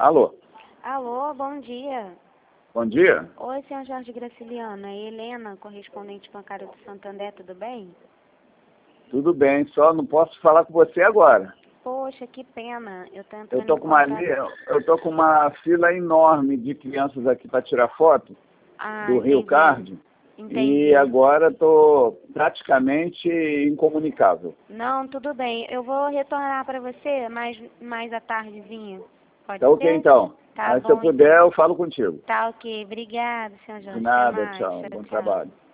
Alô? Alô, bom dia. Bom dia? Oi, senhor Jorge Graciliano. É Helena, correspondente bancária do Santander, tudo bem? Tudo bem, só não posso falar com você agora. Poxa, que pena. Eu tô Eu entrando tô em com uma, contato. eu tô com uma fila enorme de crianças aqui para tirar foto Ah, do Rio entendi. Card e Entendi. agora estou praticamente incomunicável. Não, tudo bem. Eu vou retornar para você mais à tardezinha. Pode Tá ok ser? então? Tá Aí se eu bom, então. puder eu falo contigo. Tá ok. Obrigada, senhor De Jorge. Até nada, mais. tchau. Tchau, Bom tchau. trabalho.